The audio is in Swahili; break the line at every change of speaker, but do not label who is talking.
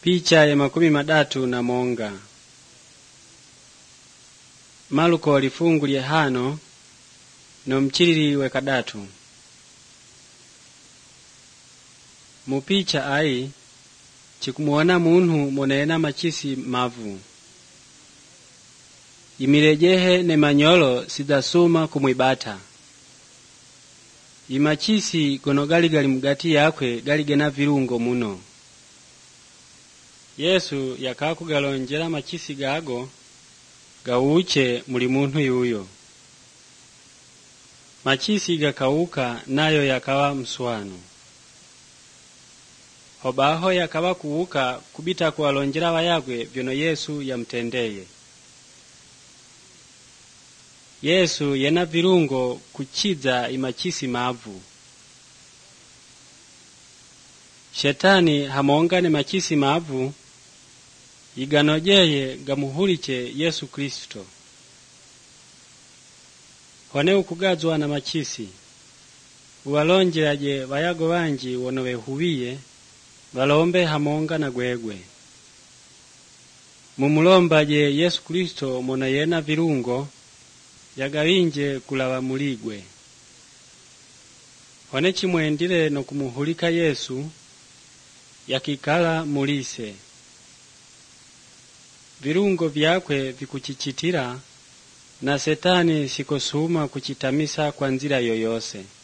Picha ya 30 Maluko lifungu lya 5 no mchilili we 3. Mupicha ai chikumuona muntu monena machisi mavu. Imilejehe ne manyolo sidasuma kumwibata. Imachisi gono gali mugati yakwe galigena virungo muno. Yesu yakakugalonjera machisi gago gawuche muli muntu yuyo. Machisi gakauka nayo yakawa mswano. Hobaho yakawa kuuka kubita kuwalonjera wayagwe vyono Yesu yamtendeye. Yesu yena virungo kuchiza imachisi mavu. Shetani hamongane machisi mavu iganojeye gamuhuliche Yesu Kristo. Hone ukugazwa na machisi uwalonjeraje wayago wanji wono wehuwiye walombe hamonga na gwegwe. Mumulombaje Yesu Kristo mona yena virungo yagawinje kulawa muligwe. Hone chimwendile no kumuhulika Yesu yakikala mulise. Virungo vyakwe vikuchichitira na Setani sikosuma kuchitamisa kwa nzira yoyose.